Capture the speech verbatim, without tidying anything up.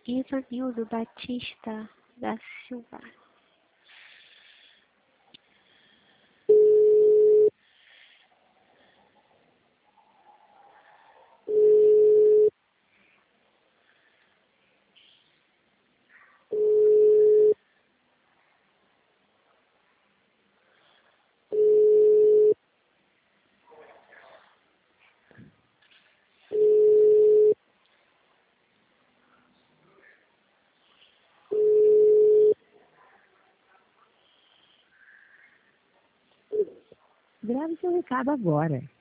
Ivanildo Batista da Silva. Grave seu recado agora.